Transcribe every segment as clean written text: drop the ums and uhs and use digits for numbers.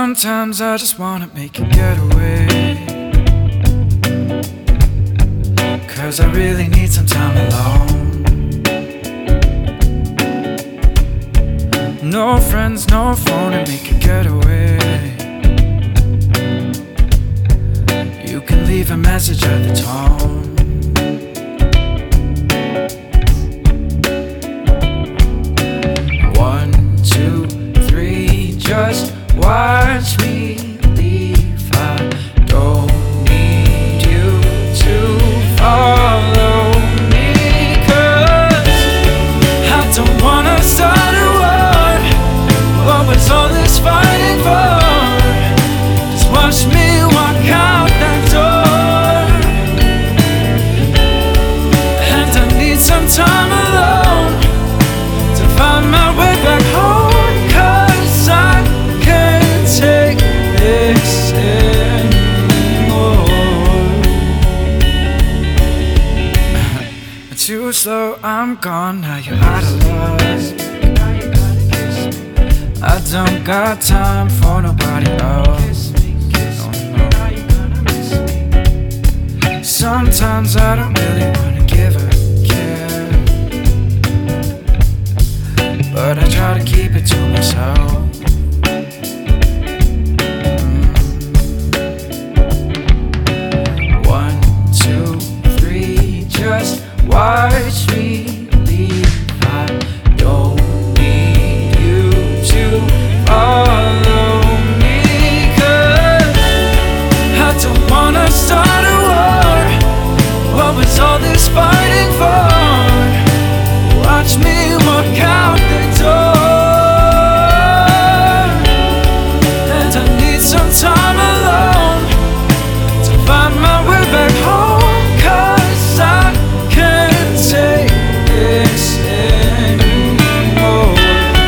Sometimes I just wanna make a getaway, 'cause I really need some time alone. No friends, no phone, and make a getaway. You can leave a message at the tone. One, two, three, just watch me leave. I don't need you to follow me, 'cause I don't wanna start a war. What was all this fighting for? Just watch me walk out that door. And I need some time alone to find my way back home, 'cause I can't take this anymore. Too slow, I'm gone, now you're out of love. I don't got time for nobody else. No, no. Sometimes I don't really wanna give a care, but I try to keep it to myself. One, two, three, just watch me leave. I don't need you to follow me, 'cause I don't wanna start a war. What was all this fighting for? Watch me walk out the door. And I need some time alone to find my way back home, 'cause I can't take this anymore.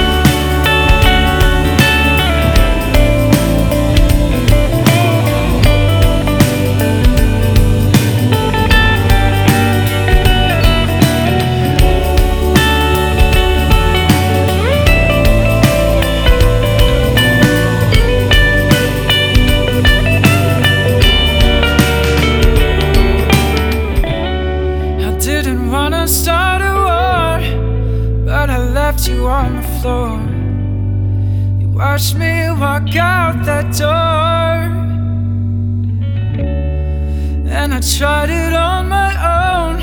Didn't wanna start a war, but I left you on the floor. You watched me walk out that door, and I tried it on my own.